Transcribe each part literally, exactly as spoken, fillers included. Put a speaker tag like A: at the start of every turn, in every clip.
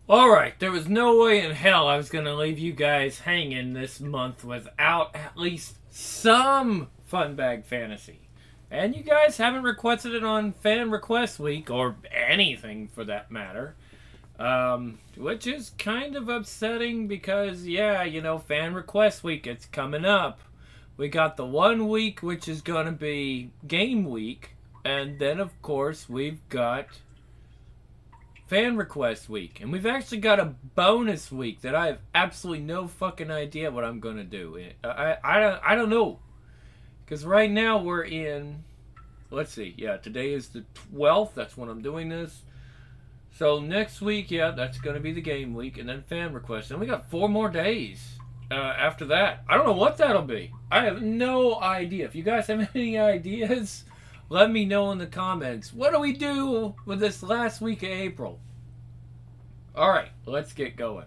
A: Alright, there was no way in hell I was going to leave you guys hanging this month without at least some Fun Bag Fantasy. And you guys haven't requested it on Fan Request Week, or anything for that matter. Um, which is kind of upsetting because, yeah, you know, Fan Request Week, it's coming up. We got the one week, which is going to be Game Week. And then, of course, we've got Fan Request Week. And we've actually got a bonus week that I have absolutely no fucking idea what I'm going to do. I, I, I, I don't know. Because right now we're in, let's see, yeah, today is the twelfth. That's when I'm doing this. So next week, yeah, that's going to be the game week. And then Fan Request. And we got four more days uh, after that. I don't know what that'll be. I have no idea. If you guys have any ideas, let me know in the comments. What do we do with this last week of April? Alright, let's get going.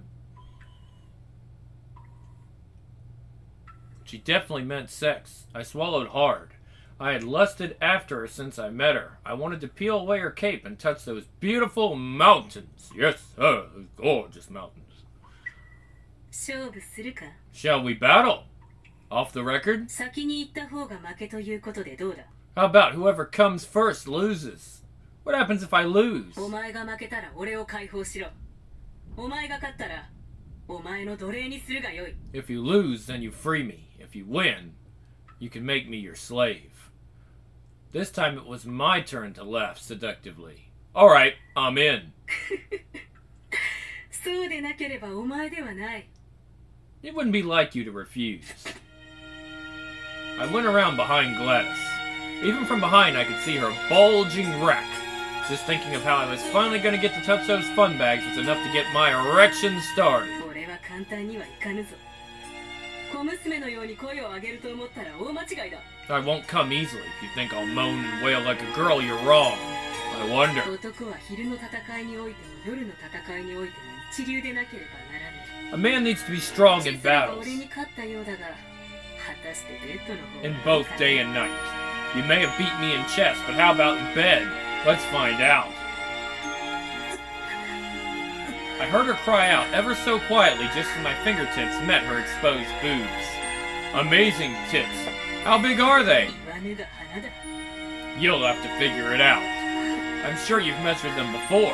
A: She definitely meant sex. I swallowed hard. I had lusted after her since I met her. I wanted to peel away her cape and touch those beautiful mountains. Yes, sir, those gorgeous mountains. Shall we battle? Off the record? How about whoever comes first loses? What happens if I lose? If you lose, then you free me. If you win, you can make me your slave. This time it was my turn to laugh seductively. Alright, I'm in. It wouldn't be like you to refuse. I went around behind Gladys. Even from behind I could see her bulging rack. Just thinking of how I was finally going to get to touch those fun bags was enough to get my erection started. I won't come easily. If you think I'll moan and wail like a girl, you're wrong. I wonder. A man needs to be strong in battles. In both day and night. You may have beat me in chess, but how about in bed? Let's find out. I heard her cry out ever so quietly just as my fingertips met her exposed boobs. Amazing tits. How big are they? You'll have to figure it out. I'm sure you've measured them before.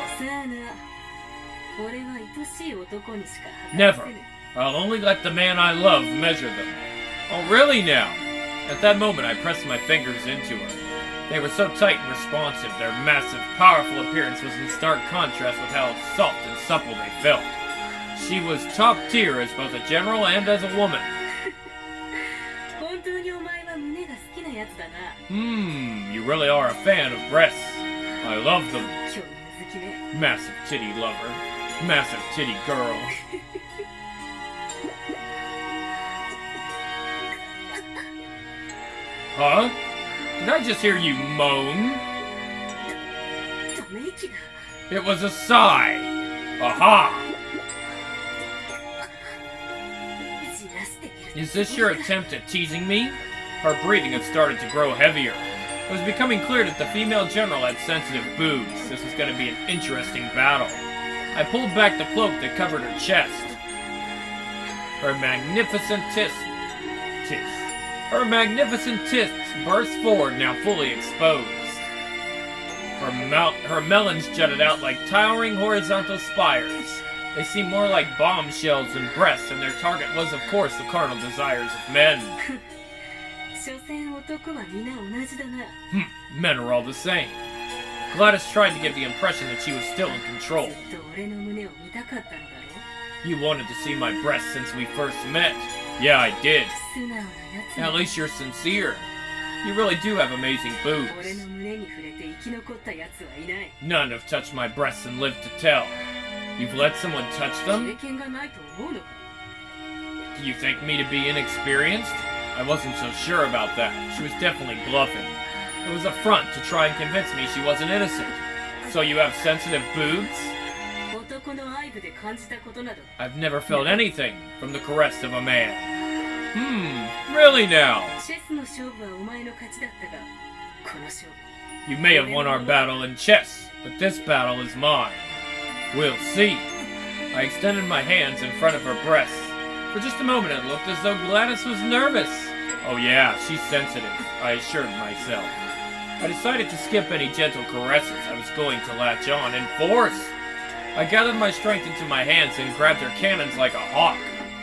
A: Never. I'll only let the man I love measure them. Oh, really now? At that moment, I pressed my fingers into her. They were so tight and responsive, their massive, powerful appearance was in stark contrast with how soft and supple they felt. She was top tier as both a general and as a woman. Hmm, you really are a fan of breasts. I love them. Massive titty lover. Massive titty girl. Huh? Did I just hear you moan? It was a sigh. Aha! Is this your attempt at teasing me? Her breathing had started to grow heavier. It was becoming clear that the female general had sensitive boobs. This was going to be an interesting battle. I pulled back the cloak that covered her chest. Her magnificent tits. Tits. Her magnificent tits burst forward, now fully exposed. Her, mouth, her melons jutted out like towering horizontal spires. They seemed more like bombshells than breasts, and their target was, of course, the carnal desires of men. Hmm, men are all the same. Gladys tried to give the impression that she was still in control. You wanted to see my breasts since we first met. Yeah, I did. At least you're sincere. You really do have amazing boobs. None have touched my breasts and lived to tell. You've let someone touch them? Do you think me to be inexperienced? I wasn't so sure about that. She was definitely bluffing. It was a front to try and convince me she wasn't innocent. So you have sensitive boobs? I've never felt anything from the caress of a man. Hmm, really now? You may have won our battle in chess, but this battle is mine. We'll see. I extended my hands in front of her breasts. For just a moment it looked as though Gladys was nervous. Oh yeah, she's sensitive, I assured myself. I decided to skip any gentle caresses. I was going to latch on in force. I gathered my strength into my hands and grabbed her cannons like a hawk.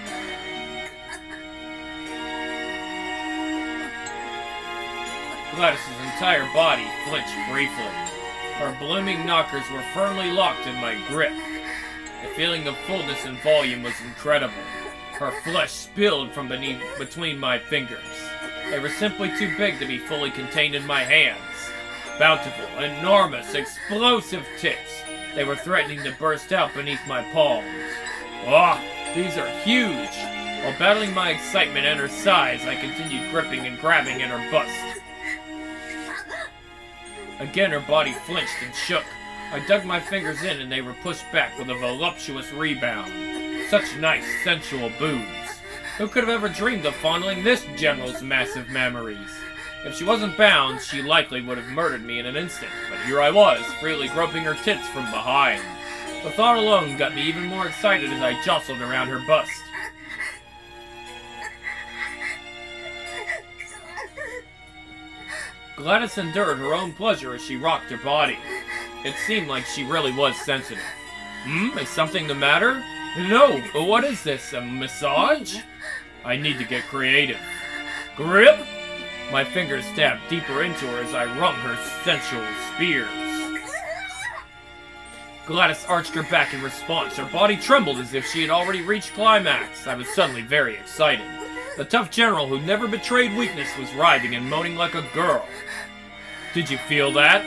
A: Gladys's entire body flinched briefly. Her blooming knockers were firmly locked in my grip. The feeling of fullness and volume was incredible. Her flesh spilled from beneath between my fingers. They were simply too big to be fully contained in my hands. Bountiful, enormous, explosive tits. They were threatening to burst out beneath my palms. Ah, these are huge! While battling my excitement and her size, I continued gripping and grabbing at her bust. Again, her body flinched and shook. I dug my fingers in and they were pushed back with a voluptuous rebound. Such nice, sensual boobs. Who could have ever dreamed of fondling this general's massive memories? If she wasn't bound, she likely would have murdered me in an instant, but here I was, freely groping her tits from behind. The thought alone got me even more excited as I jostled around her bust. Gladys endured her own pleasure as she rocked her body. It seemed like she really was sensitive. Hmm? Is something the matter? No, what is this, a massage? I need to get creative. Grip? My fingers stabbed deeper into her as I wrung her sensual spears. Gladys arched her back in response. Her body trembled as if she had already reached climax. I was suddenly very excited. The tough general who never betrayed weakness was writhing and moaning like a girl. Did you feel that?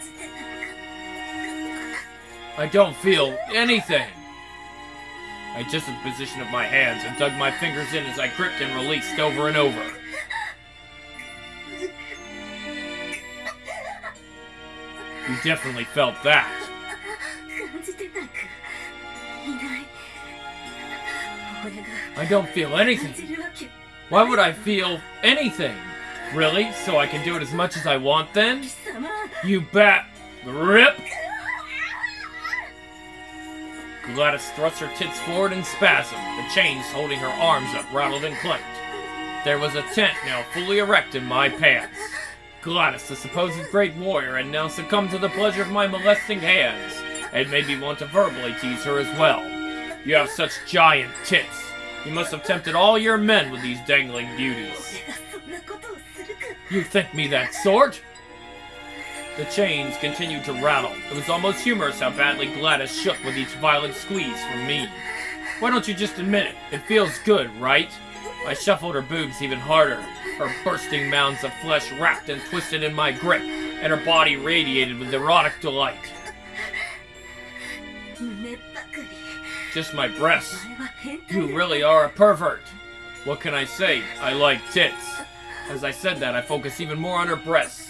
A: I don't feel anything. I adjusted the position of my hands and dug my fingers in as I gripped and released over and over. You definitely felt that. I don't feel anything. Why would I feel anything? Really? So I can do it as much as I want then? You bet. Grip! Gladys thrust her tits forward in spasm. The chains holding her arms up rattled and clanked. There was a tent now fully erect in my pants. Gladys, the supposed great warrior, had now succumbed to the pleasure of my molesting hands. It made me want to verbally tease her as well. You have such giant tits. You must have tempted all your men with these dangling beauties. You think me that sort? The chains continued to rattle. It was almost humorous how badly Gladys shook with each violent squeeze from me. Why don't you just admit it? It feels good, right? I shuffled her boobs even harder. Her bursting mounds of flesh wrapped and twisted in my grip, and her body radiated with erotic delight. Just my breasts. You really are a pervert. What can I say? I like tits. As I said that, I focused even more on her breasts.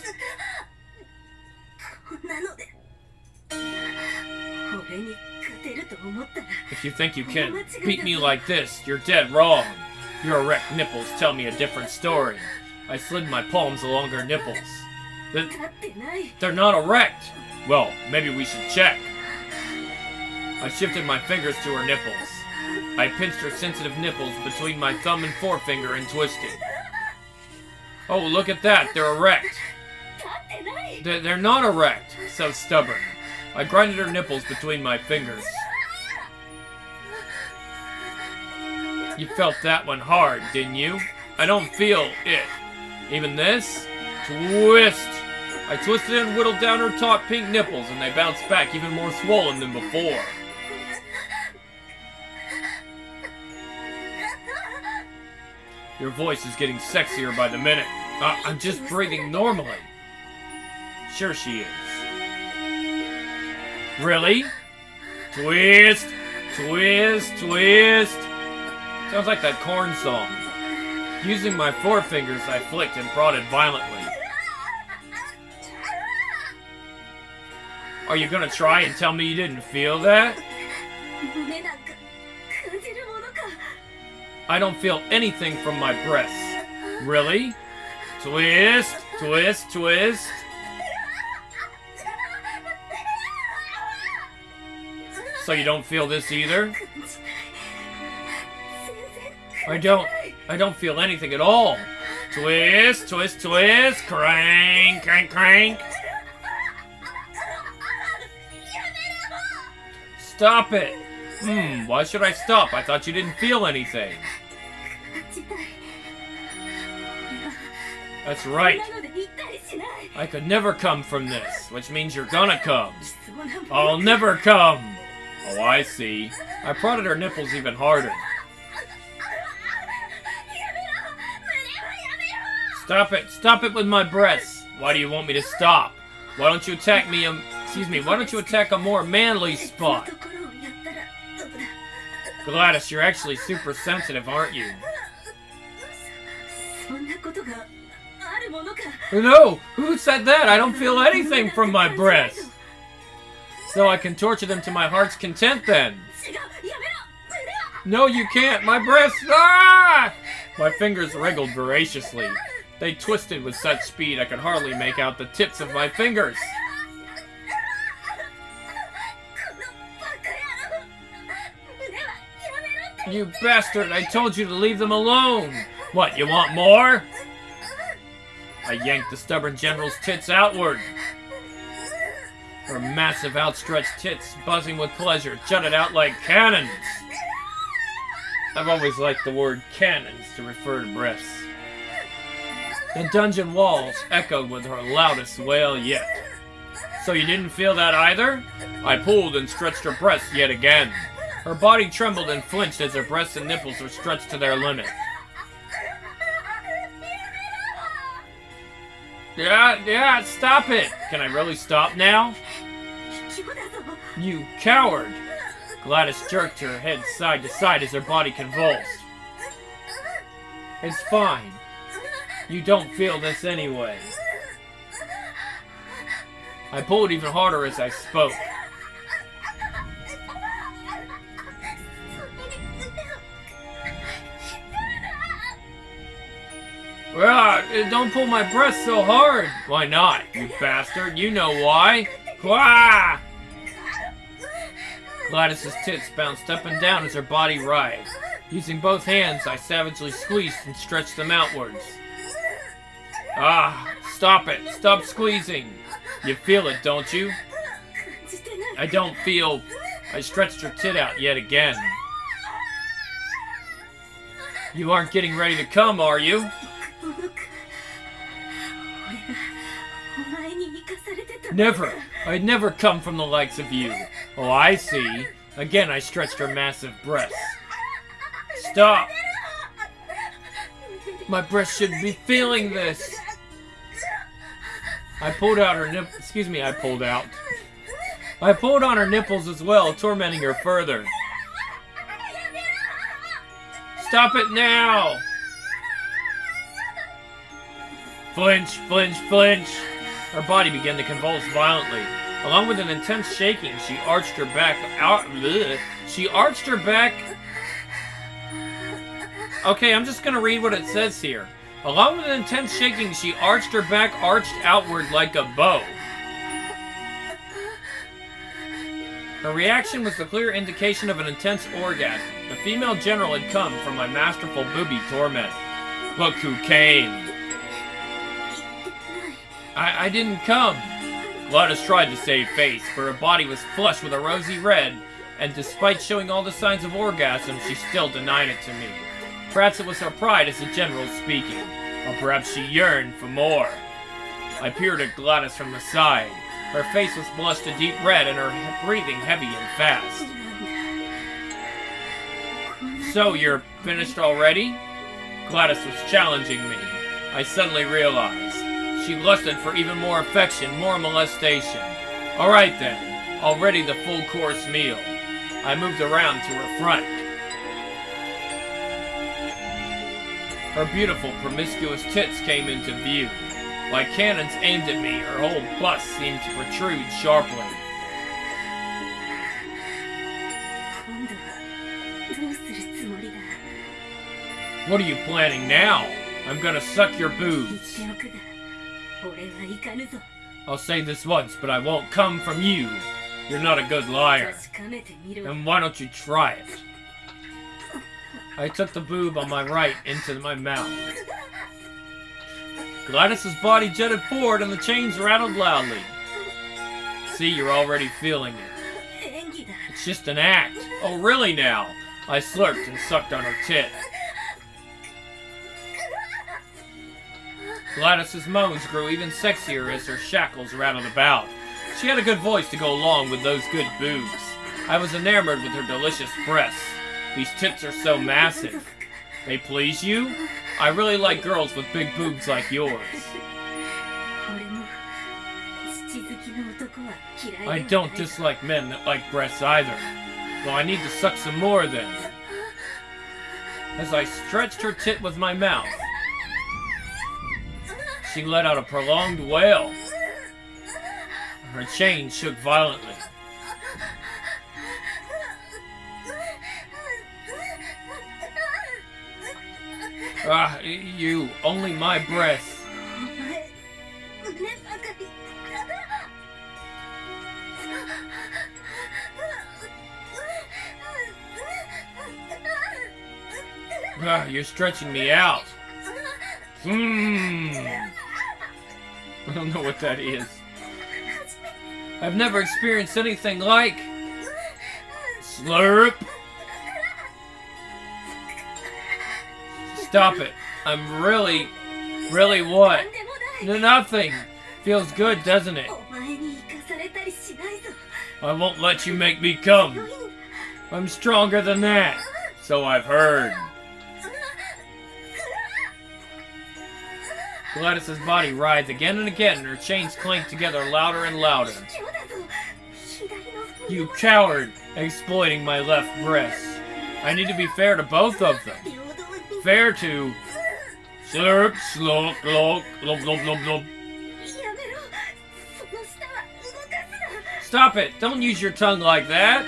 A: If you think you can beat me like this, you're dead wrong. Your erect nipples tell me a different story. I slid my palms along her nipples. They're not erect. Well, maybe we should check. I shifted my fingers to her nipples. I pinched her sensitive nipples between my thumb and forefinger and twisted. Oh, look at that. They're erect. They're, they're not erect. So stubborn. I grinded her nipples between my fingers. You felt that one hard, didn't you? I don't feel it. Even this? Twist! I twisted and whittled down her taut pink nipples, and they bounced back even more swollen than before. Your voice is getting sexier by the minute. Uh, I'm just breathing normally. Sure she is. Really? Twist! Twist! Twist! Sounds like that Korn song. Using my forefingers, I flicked and prodded violently. Are you gonna try and tell me you didn't feel that? I don't feel anything from my breasts. Really? Twist, twist, twist. So you don't feel this either? I don't, I don't feel anything at all. Twist, twist, twist, crank, crank, crank. Stop it! Hmm, why should I stop? I thought you didn't feel anything. That's right. I could never come from this, which means you're gonna come. I'll never come. Oh, I see. I prodded her nipples even harder. Stop it! Stop it with my breasts! Why do you want me to stop? Why don't you attack me, um, excuse me, why don't you attack a more manly spot? Gladys, you're actually super sensitive, aren't you? No! Who said that? I don't feel anything from my breasts! So I can torture them to my heart's content then. No, you can't! My breasts! Ah! My fingers wriggled voraciously. They twisted with such speed I could hardly make out the tips of my fingers. You bastard! I told you to leave them alone! What, you want more? I yanked the stubborn general's tits outward. Her massive outstretched tits, buzzing with pleasure, jutted out like cannons. I've always liked the word cannons to refer to breasts. The dungeon walls echoed with her loudest wail yet. So you didn't feel that either? I pulled and stretched her breasts yet again. Her body trembled and flinched as her breasts and nipples were stretched to their limit. Yeah, yeah, stop it! Can I really stop now? You coward! Gladys jerked her head side to side as her body convulsed. It's fine. You don't feel this anyway. I pulled even harder as I spoke. Ah, don't pull my breast so hard. Why not, you bastard? You know why. Wah! Gladys's tits bounced up and down as her body writhed. Using both hands, I savagely squeezed and stretched them outwards. Ah, stop it. Stop squeezing. You feel it, don't you? I don't feel... I stretched her tit out yet again. You aren't getting ready to come, are you? Never. I'd never come from the likes of you. Oh, I see. Again, I stretched her massive breasts. Stop. My breast shouldn't be feeling this. I pulled out her nip. Excuse me, I pulled out. I pulled on her nipples as well, tormenting her further. Stop it now! Flinch, flinch, flinch! Her body began to convulse violently. Along with an intense shaking, she arched her back out. Bleh. She arched her back. Okay, I'm just gonna read what it says here. Along with an intense shaking, she arched her back, arched outward like a bow. Her reaction was the clear indication of an intense orgasm. The female general had come from my masterful booby torment. Look who came. I, I didn't come. Gladys tried to save face, but her body was flushed with a rosy red, and despite showing all the signs of orgasm, she still denied it to me. Perhaps it was her pride as the general speaking, or perhaps she yearned for more. I peered at Gladys from the side. Her face was blushed a deep red and her breathing heavy and fast. So, you're finished already? Gladys was challenging me. I suddenly realized. She lusted for even more affection, more molestation. Alright then, already the full course meal. I moved around to her front. Her beautiful, promiscuous tits came into view. Like cannons aimed at me, her whole bust seemed to protrude sharply. What are you planning now? I'm gonna suck your boobs. I'll say this once, but I won't come from you. You're not a good liar. Then why don't you try it? I took the boob on my right into my mouth. Gladys's body jetted forward and the chains rattled loudly. See, you're already feeling it. It's just an act. Oh, really now? I slurped and sucked on her tit. Gladys's moans grew even sexier as her shackles rattled about. She had a good voice to go along with those good boobs. I was enamored with her delicious breasts. These tits are so massive. They please you? I really like girls with big boobs like yours. I don't dislike men that like breasts either. Well, I need to suck some more then. As I stretched her tit with my mouth, she let out a prolonged wail. Her chain shook violently. Ah, you, only my breasts. Ah, you're stretching me out. Mmm. I don't know what that is. I've never experienced anything like... Slurp. Stop it. I'm really... Really what? Nothing. Feels good, doesn't it? I won't let you make me come. I'm stronger than that. So I've heard. Gladys's body writhed again and again, and her chains clanked together louder and louder. You coward, exploiting my left breast. I need to be fair to both of them. Fair to... Slurp, slurp, glop, glop, glop, glop, glop. Stop it! Don't use your tongue like that!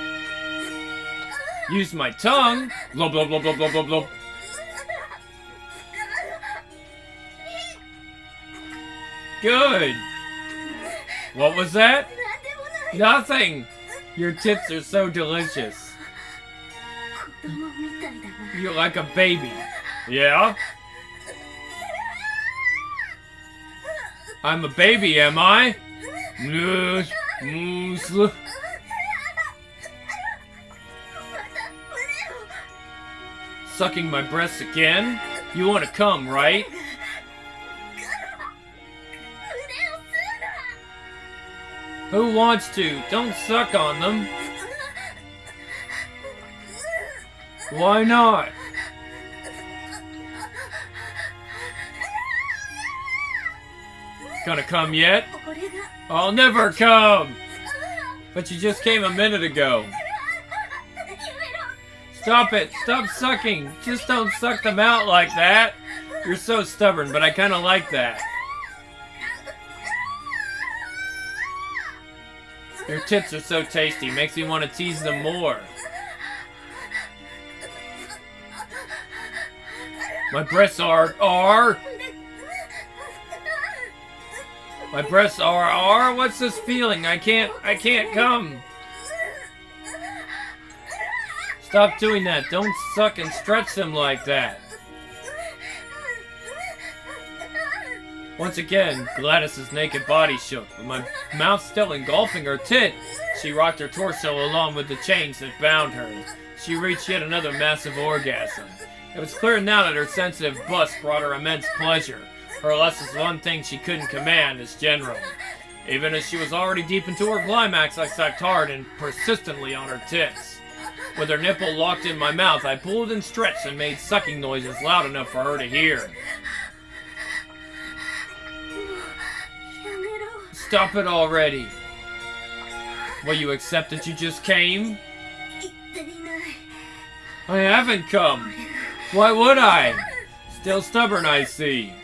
A: Use my tongue! Glop, glop, glop, glop, glop, glop, glop. Good! What was that? Nothing! Your tits are so delicious. You're like a baby. Yeah? I'm a baby, am I? Sucking my breasts again? You want to come, right? Who wants to? Don't suck on them. Why not? Gonna come yet? I'll never come! But you just came a minute ago. Stop it! Stop sucking! Just don't suck them out like that! You're so stubborn, but I kinda like that. Your tits are so tasty, makes me want to tease them more. My breasts are... are... My breasts are... are... What's this feeling? I can't... I can't come. Stop doing that. Don't suck and stretch them like that. Once again, Gladys's naked body shook, with my mouth still engulfing her tit. She rocked her torso along with the chains that bound her. She reached yet another massive orgasm. It was clear now that her sensitive bust brought her immense pleasure. Her lust is one thing she couldn't command as general. Even as she was already deep into her climax, I sucked hard and persistently on her tits. With her nipple locked in my mouth, I pulled and stretched and made sucking noises loud enough for her to hear. Stop it already. Will you accept that you just came? I haven't come. Why would I? Still stubborn, I see.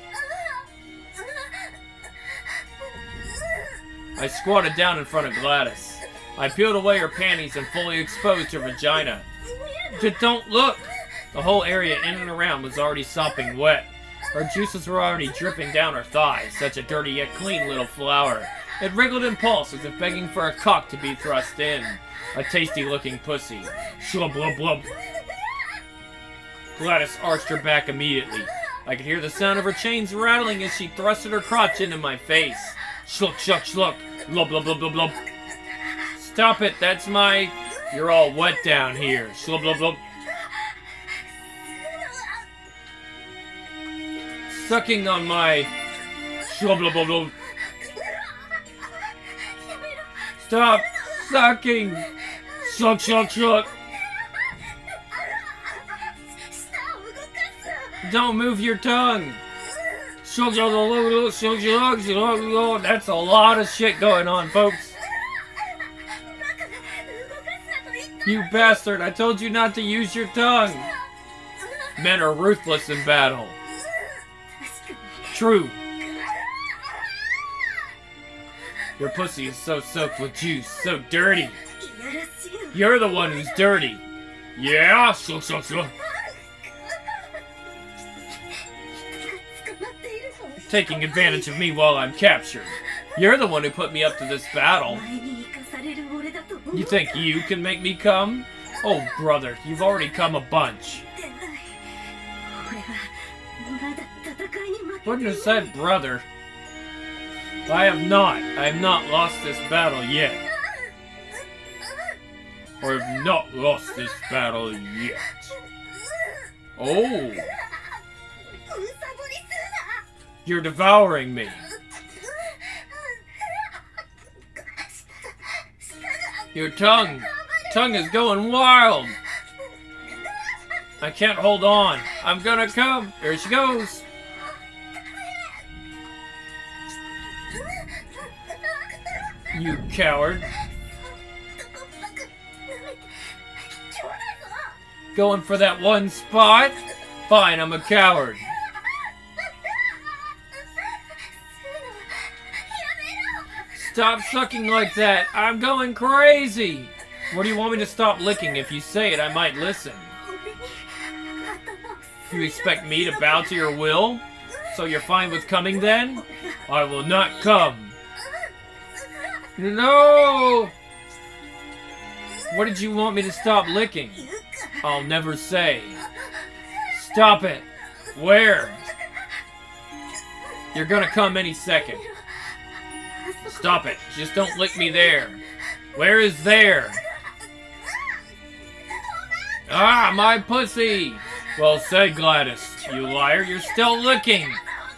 A: I squatted down in front of Gladys. I peeled away her panties and fully exposed her vagina. Just don't look! The whole area in and around was already sopping wet. Her juices were already dripping down her thighs, such a dirty yet clean little flower. It wriggled and pulsed as if begging for a cock to be thrust in. A tasty-looking pussy. Shlub blub blub. Gladys arched her back immediately. I could hear the sound of her chains rattling as she thrusted her crotch into my face. Schluck, schluck, schluck. Blub, blub, blub, blub, blub. Stop it, that's my... You're all wet down here. Shlub, blub, blub. Sucking on my... Shlub, blub, blub, blub. Stop sucking. Schluck, schluck, schluck. Don't move your tongue. That's a lot of shit going on, folks. You bastard, I told you not to use your tongue. Men are ruthless in battle. True. Your pussy is so soaked with juice, so dirty. You're the one who's dirty. Yeah? So, so, so. Taking advantage of me while I'm captured. You're the one who put me up to this battle. You think you can make me come? Oh, brother, you've already come a bunch. Wouldn't have said brother. I have not. I have not lost this battle yet. I have not lost this battle yet. Oh. You're devouring me. Your tongue. Tongue is going wild. I can't hold on. I'm gonna come. Here she goes. You coward. Going for that one spot? Fine, I'm a coward. Stop sucking like that. I'm going crazy. What do you want me to stop licking? If you say it, I might listen. You expect me to bow to your will? So you're fine with coming then? I will not come. No! What did you want me to stop licking? I'll never say. Stop it. Where? You're gonna come any second. Stop it. Just don't lick me there. Where is there? Ah, my pussy! Well said, Gladys. You liar, you're still licking.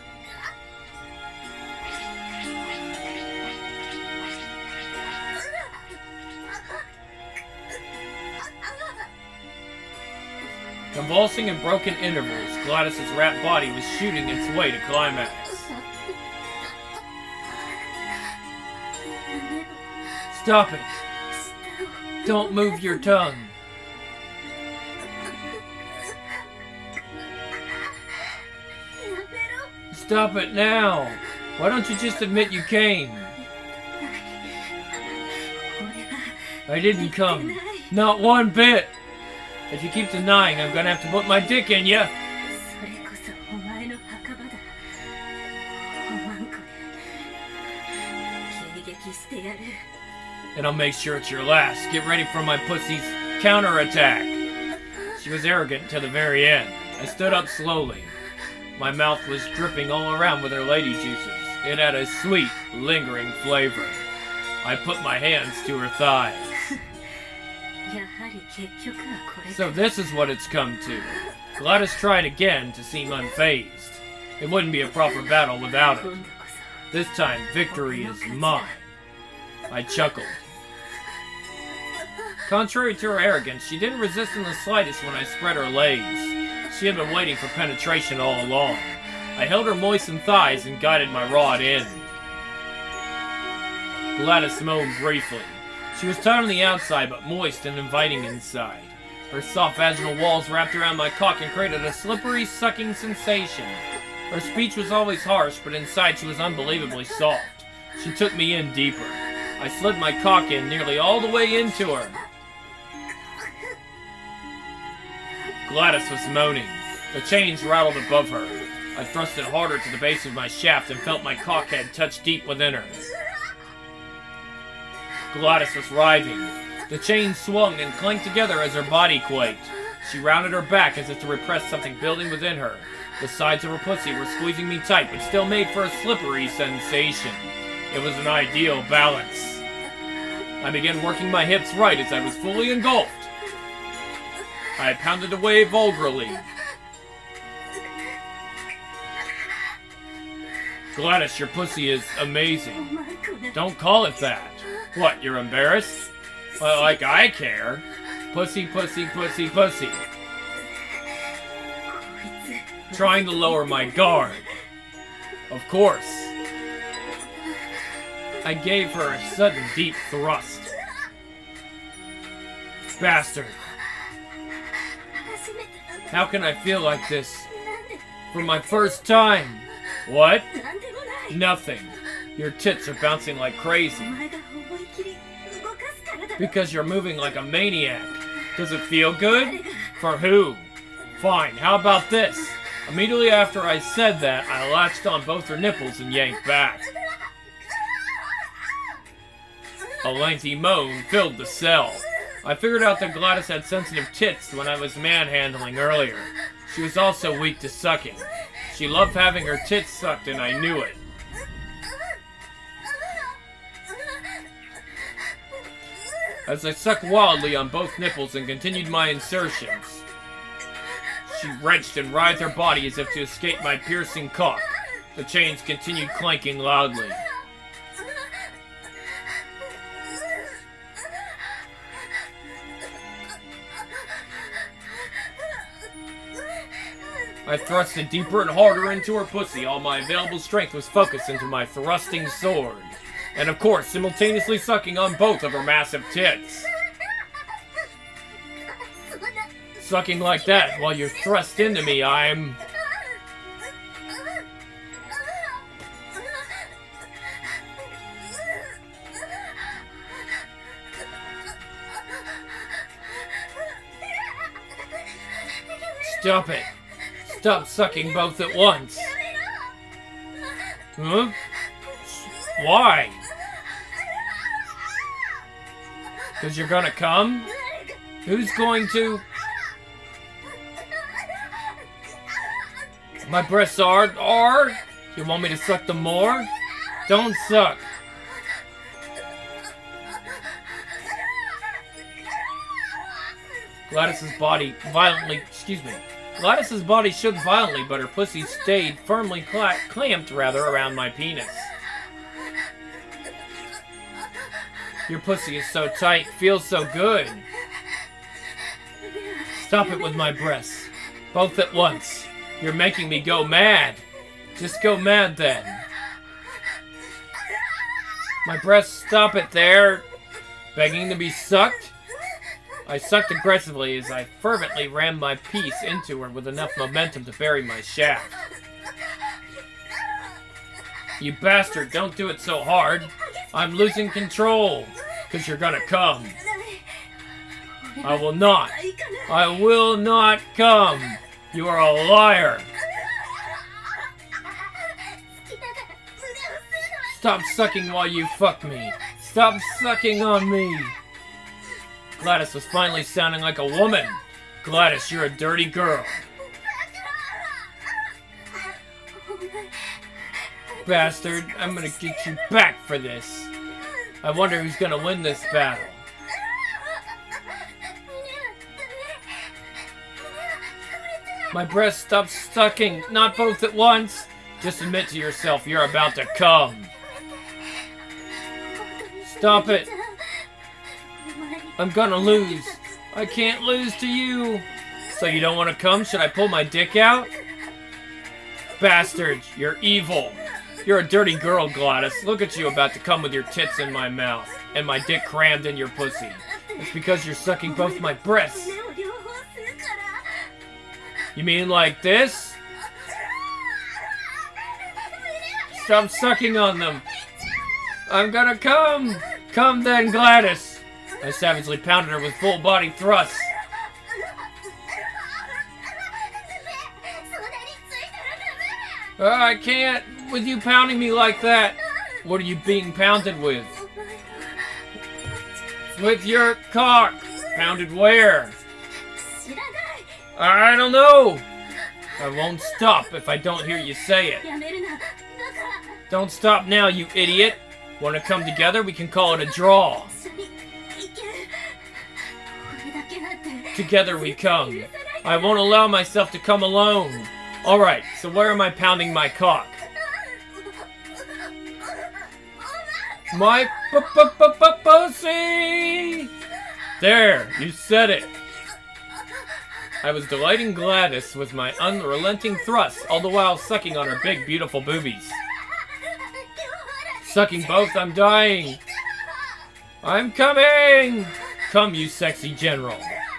A: Convulsing in broken intervals, Gladys's wrapped body was shooting its way to climax. Stop it! Don't move your tongue. Stop it now! Why don't you just admit you came? I didn't come. Not one bit! If you keep denying, I'm gonna have to put my dick in ya! And I'll make sure it's your last. Get ready for my pussy's counterattack. She was arrogant to the very end. I stood up slowly. My mouth was dripping all around with her lady juices. It had a sweet, lingering flavor. I put my hands to her thighs. So this is what it's come to. Gladys tried again to seem unfazed. It wouldn't be a proper battle without it. This time, victory is mine. I chuckled. Contrary to her arrogance, she didn't resist in the slightest when I spread her legs. She had been waiting for penetration all along. I held her moistened thighs and guided my rod in. Gladys moaned briefly. She was tight on the outside, but moist and inviting inside. Her soft vaginal walls wrapped around my cock and created a slippery, sucking sensation. Her speech was always harsh, but inside she was unbelievably soft. She took me in deeper. I slid my cock in nearly all the way into her. Gladys was moaning. The chains rattled above her. I thrust it harder to the base of my shaft and felt my cockhead touch deep within her. Gladys was writhing. The chain swung and clanked together as her body quaked. She rounded her back as if to repress something building within her. The sides of her pussy were squeezing me tight, but still made for a slippery sensation. It was an ideal balance. I began working my hips right as I was fully engulfed. I pounded away vulgarly. Gladys, your pussy is amazing. Don't call it that. What, you're embarrassed? Well, like I care. Pussy, pussy, pussy, pussy. Trying to lower my guard. Of course. I gave her a sudden deep thrust. Bastard. How can I feel like this? For my first time. What? Nothing. Your tits are bouncing like crazy. Because you're moving like a maniac. Does it feel good? For who? Fine, how about this? Immediately after I said that, I latched on both her nipples and yanked back. A lengthy moan filled the cell. I figured out that Gladys had sensitive tits when I was manhandling earlier. She was also weak to sucking. She loved having her tits sucked, and I knew it. As I sucked wildly on both nipples and continued my insertions, she wrenched and writhed her body as if to escape my piercing cock. The chains continued clanking loudly. I thrusted deeper and harder into her pussy. All my available strength was focused into my thrusting sword. And of course, simultaneously sucking on both of her massive tits. Sucking like that while you're thrust into me, I'm... Stop it. Stop sucking both at once. Huh? Why? Because you're gonna come? Who's going to? My breasts are, are? You want me to suck them more? Don't suck. Gladys's body violently, excuse me. Gladys's body shook violently, but her pussy stayed firmly cla clamped rather around my penis. Your pussy is so tight, feels so good. Stop it with my breasts. Both at once. You're making me go mad. Just go mad then. My breasts, stop it there. Begging to be sucked? I sucked aggressively as I fervently rammed my piece into her with enough momentum to bury my shaft. You bastard, don't do it so hard. I'm losing control, because you're gonna come. I will not. I will not come. You are a liar. Stop sucking while you fuck me. Stop sucking on me. Gladys was finally sounding like a woman. Gladys, you're a dirty girl. Bastard, I'm gonna get you back for this. I wonder who's gonna win this battle. My breast, stop sucking. Not both at once. Just admit to yourself you're about to come. Stop it. I'm gonna lose. I can't lose to you. So you don't want to come? Should I pull my dick out? Bastard, you're evil. You're a dirty girl, Gladys. Look at you about to come with your tits in my mouth and my dick crammed in your pussy. It's because you're sucking both my breasts. You mean like this? Stop sucking on them. I'm gonna come. Come then, Gladys. I savagely pounded her with full body thrusts. Uh, I can't with you pounding me like that. What are you being pounded with? with your cock. Pounded where? I don't know. I won't stop if I don't hear you say it. Don't stop now, you idiot. Want to come together? We can call it a draw. Together we come. I won't allow myself to come alone. Alright, so where am I pounding my cock? My p-p-p-p-pussy! There, you said it. I was delighting Gladys with my unrelenting thrust, all the while sucking on her big, beautiful boobies. Sucking both, I'm dying. I'm coming! Come, you sexy general.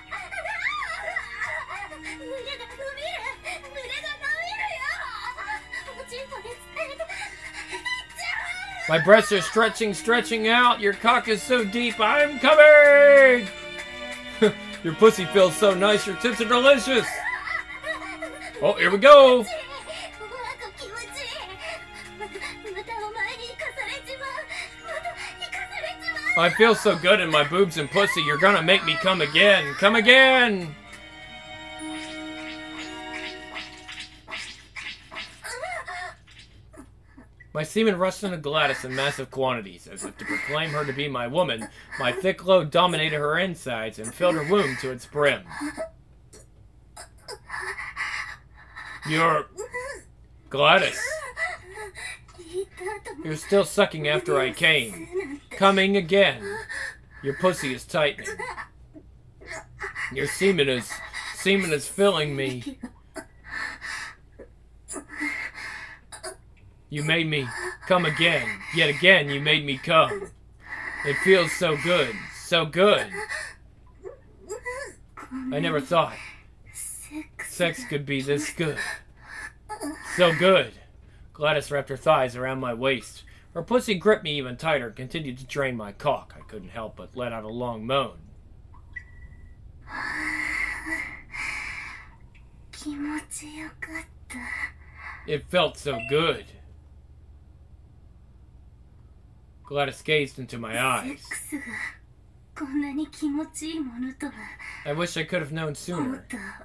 A: My breasts are stretching, stretching out. Your cock is so deep. I'm coming! Your pussy feels so nice. Your tits are delicious. Oh, here we go. I feel so good in my boobs and pussy. You're gonna make me come again. Come again! My semen rushed into Gladys in massive quantities, as if to proclaim her to be my woman. My thick load dominated her insides and filled her womb to its brim. You're... Gladys. You're still sucking after I came. Coming again. Your pussy is tightening. Your semen is... Semen is filling me. You made me come again. Yet again, you made me come. It feels so good. So good. I never thought sex could be this good. So good. Gladys wrapped her thighs around my waist. Her pussy gripped me even tighter and continued to drain my cock. I couldn't help but let out a long moan. It felt so good. Gladys gazed into my eyes. I wish I could have known sooner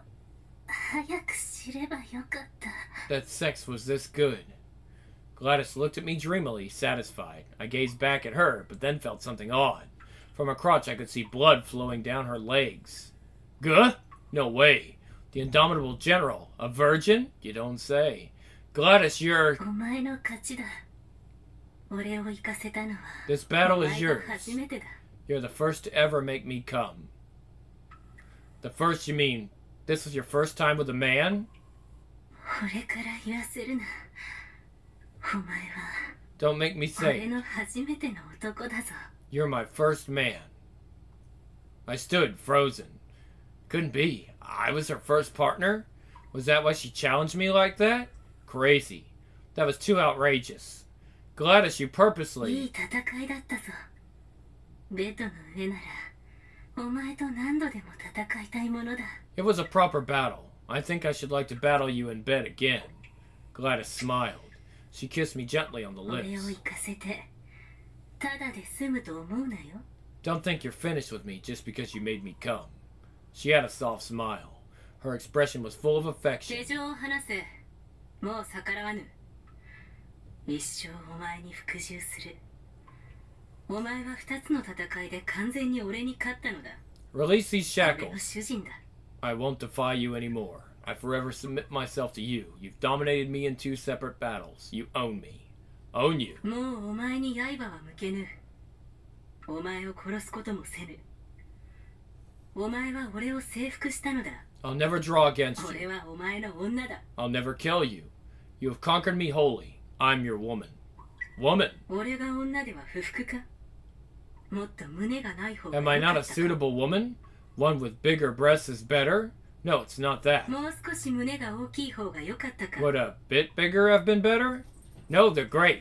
A: that sex was this good. Gladys looked at me dreamily, satisfied. I gazed back at her, but then felt something odd. From her crotch I could see blood flowing down her legs. Guh? No way. The indomitable general. A virgin? You don't say. Gladys, you're... This battle is yours. You're the first to ever make me come. The first, you mean, this was your first time with a man? Don't make me say it. You're my first man. I stood, frozen. Couldn't be. I was her first partner? Was that why she challenged me like that? Crazy. That was too outrageous. Gladys, you purposely... It was a proper battle. I think I should like to battle you in bed again. Gladys smiled. She kissed me gently on the lips. Don't think you're finished with me just because you made me come. She had a soft smile. Her expression was full of affection. Release these shackles. I won't defy you anymore. I forever submit myself to you. You've dominated me in two separate battles. You own me. Own you. I'll never draw against you. I'll never kill you. You have conquered me wholly. I'm your woman. Woman! Am I not a suitable woman? One with bigger breasts is better? No, it's not that. Would a bit bigger have been better? No, they're great.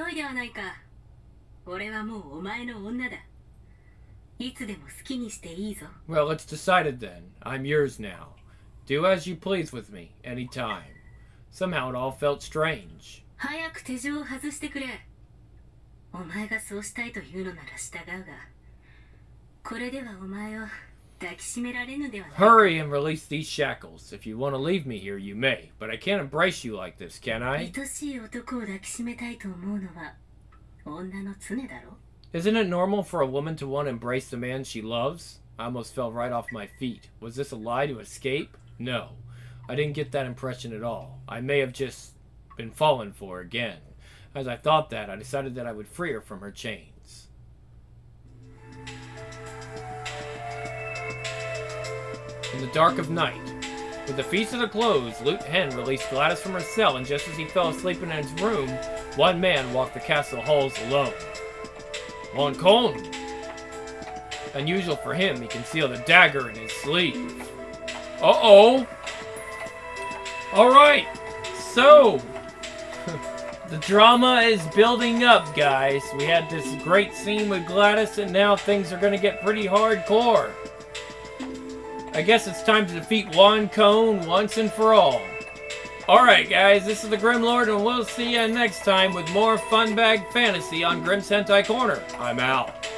A: Well, it's decided then. I'm yours now. Do as you please with me, any time. Somehow it all felt strange.
B: これではお前を抱きしめられぬではないか。
A: Hurry and release these shackles. If you want to leave me here, you may. But I can't embrace you like this, can I?
B: 愛しい男を抱きしめたいと思うのは女の常だろ。
A: Isn't it normal for a woman to want to embrace the man she loves? I almost fell right off my feet. Was this a lie to escape? No. I didn't get that impression at all. I may have just been fallen for again. As I thought that, I decided that I would free her from her chains. In the dark of night, with the feast of the closed, Lieutenant Hen released Gladys from her cell, and just as he fell asleep in his room, one man walked the castle halls alone. Moncton. Unusual for him, he concealed a dagger in his sleeve. Uh-oh! Alright, so... the drama is building up, guys. We had this great scene with Gladys, and now things are gonna get pretty hardcore. I guess it's time to defeat Moncton once and for all. Alright, guys, this is the Grim Lord, and we'll see you next time with more Funbag Fantasy on Grim's Hentai Corner. I'm out.